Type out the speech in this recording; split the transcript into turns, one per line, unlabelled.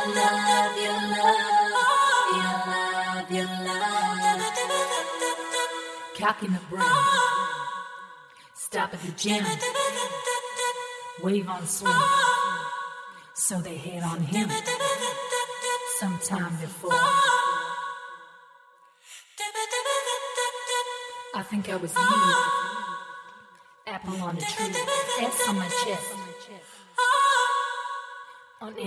Cocking the brim, stop at the gym, wave on swing, so they hate on him sometime before. I think I was Eve, apple on the tree, S on my chest, on